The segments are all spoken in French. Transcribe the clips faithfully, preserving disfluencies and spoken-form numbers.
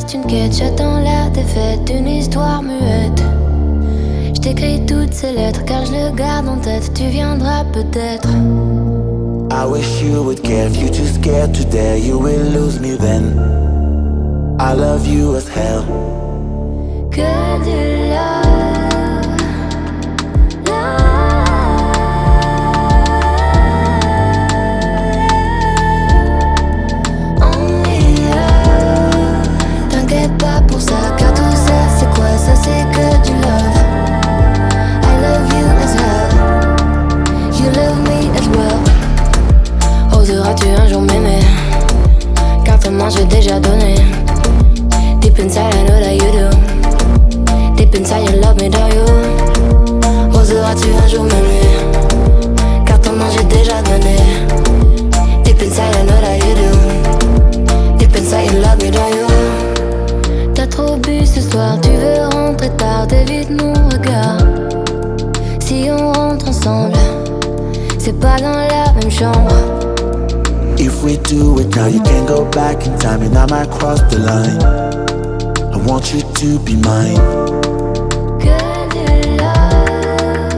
reste une quête, j'attends la défaite, une histoire muette. Je t'écris toutes ces lettres car je le garde en tête, tu viendras peut-être. I wish you would care, if you're too scared to dare, you will lose me then. I love you as hell. Que du love. Oseras-tu un jour m'aimer? Car tellement j'ai déjà donné. Deep inside I know that you do. Deep inside you love me, do you? Oseras-tu un jour m'aimer? Car tellement j'ai déjà donné. Deep inside I know that you do. Deep inside you love me, do you? T'as trop bu ce soir, tu veux rentrer tard, t'évites mon regard. Si on rentre ensemble, c'est pas dans la même chambre. If we do it now, you can't go back in time, and I might cross the line. I want you to be mine. Que du love,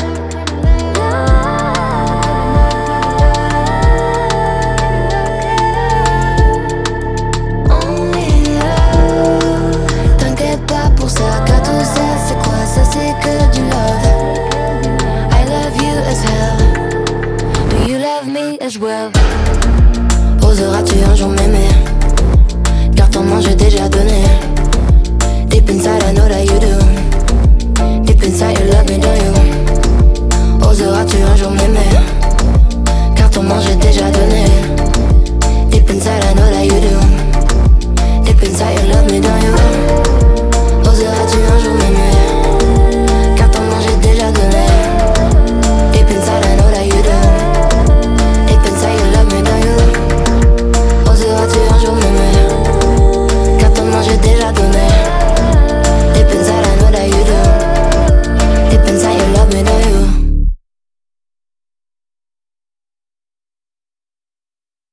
only love. T'inquiète pas pour ça, car tout ça c'est quoi? Ça c'est que du love. I love you as hell. Do you love me as well? Oseras-tu un jour m'aimer? Car tellement j'ai déjà donné. Deep inside I know that you do. Deep inside you love me, do you? Oseras-tu un jour m'aimer?